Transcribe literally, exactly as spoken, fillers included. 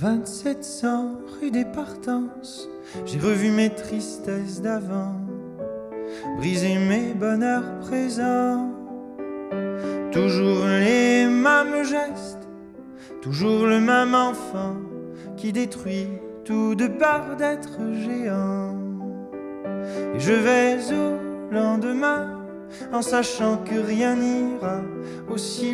vingt-sept cents rue des Partences, j'ai revu mes tristesses d'avant, brisé mes bonheurs présents. Toujours les mêmes gestes, toujours le même enfant qui détruit tout de peur d'être géant. Et je vais au lendemain en sachant que rien n'ira aussi